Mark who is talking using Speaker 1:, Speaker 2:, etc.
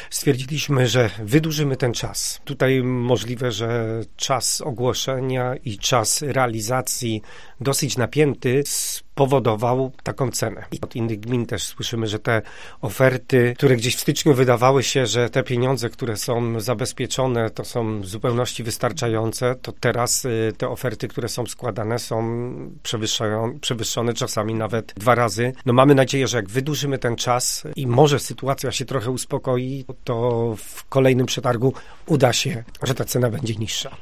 Speaker 1: stwierdziliśmy, że wydłużymy ten czas. Tutaj możliwe, że czas ogłoszenia i czas realizacji dosyć napięty spowodował taką cenę. I od innych gmin też słyszymy, że te oferty, które gdzieś w styczniu wydawały się, że te pieniądze, które są zabezpieczone, to są w zupełności wystarczające, to teraz te oferty, które są składane, są przewyższone czasami nawet 2 razy. No mamy nadzieję, że jak wydłużymy ten czas i może sytuacja się trochę uspokoi, to w kolejnym przetargu uda się, że ta cena będzie niższa.